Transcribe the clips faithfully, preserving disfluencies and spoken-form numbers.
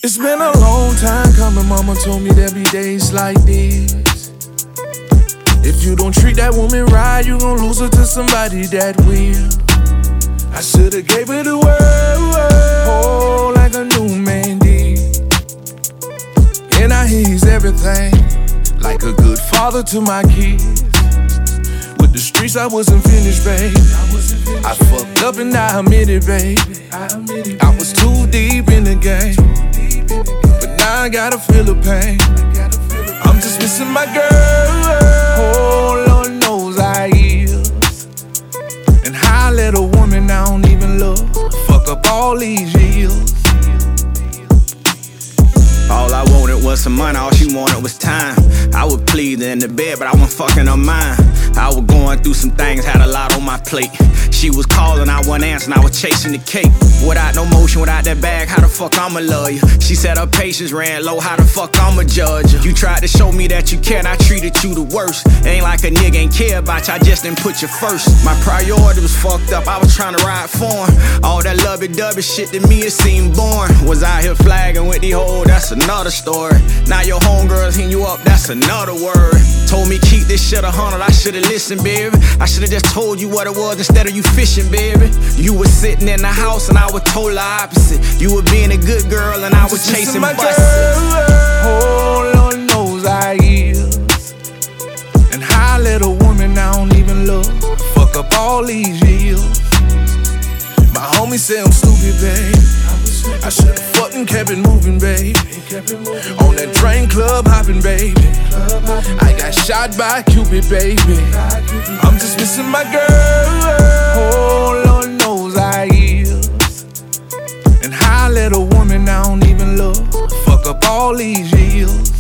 It's been a long time coming, mama told me there'd be days like this. If you don't treat that woman right, you gon' lose her to somebody that will. I should've gave her the world, oh, like a new man did. And I hear he's everything, like a good father to my kids. With the streets I wasn't finished, babe. I fucked up and I admit it, babe. I was too deep in the game, but now I gotta feel the pain. I'm just missing my girl, oh Lord knows I is. And how I let a woman I don't even love fuck up all these years. All I wanted was some money, all she wanted was time. I was pleased in the bed, but I wasn't fucking her mind. I was going through some things, had a lot on my plate. She was calling, I wasn't answering, I was chasing the cake. Without no motion, without that bag, how the fuck I'ma love you? She said her patience ran low, how the fuck I'ma judge you? You tried to show me that you cared, I treated you the worst. Ain't like a nigga ain't care about you, I just didn't put you first. My priority was fucked up, I was trying to ride for him. All that lovey-dovey shit to me, it seemed boring. Was out here flagging with the hoe, that's another story. Now your homegirls hitting you up, that's another word. Told me keep this shit a hundred, I should've listened, baby. I should've just told you what it was instead of you fishing, baby. You was sitting in the house and I was total opposite. You were being a good girl and I was chasing my buses. Girl, oh Lord knows I is. And how I let a woman I don't even love fuck up all these years. My homie say I'm stupid, babe. I should've fucking kept it moving, baby. On that train club hopping, baby. I got shot by Cupid, baby. I'm just missing my girl, oh Lord knows I is. And how I let a woman I don't even love fuck up all these years.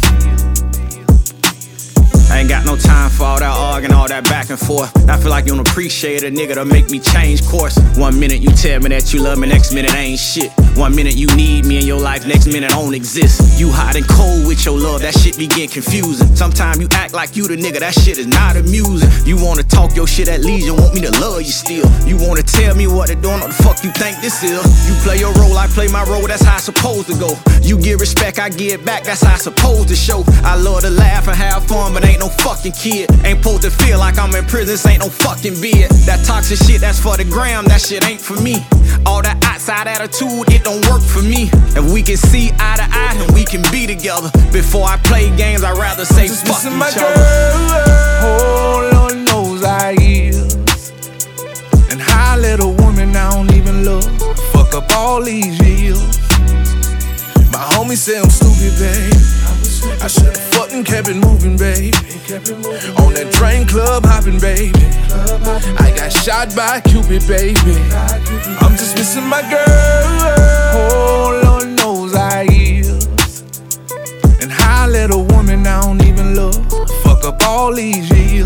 I ain't got no time for all that arguing, all that back and forth. I feel like you don't appreciate a nigga to make me change course. One minute you tell me that you love me, next minute I ain't shit. One minute you need me in your life, next minute I don't exist. You hot and cold with your love, that shit be getting confusing. Sometimes you act like you the nigga, that shit is not amusing. You wanna talk your shit at leisure, want me to love you still. You wanna tell me what to do, what the fuck you think this is. You play your role, I play my role, that's how it's supposed to go. You give respect, I give back, that's how it's supposed to show. I love to laugh and have fun, but ain't no fucking kid. Ain't supposed to feel like I'm in prison, this ain't no fucking bed. That toxic shit, that's for the gram, that shit ain't for me. All that outside attitude, it don't work for me. If we can see eye to eye and we can be together. Before I play games, I'd rather say just fuck each my other. Girl, oh Lord knows I is. And how I let a woman I don't even love fuck up all these years. My homie say I'm stupid, babe. I should've fucking kept it moving, babe. On that train club hopping, baby. I got shot by Cupid, baby. I'm just missing my girl, oh Lord knows I is. And how I let a woman I don't even love fuck up all these years.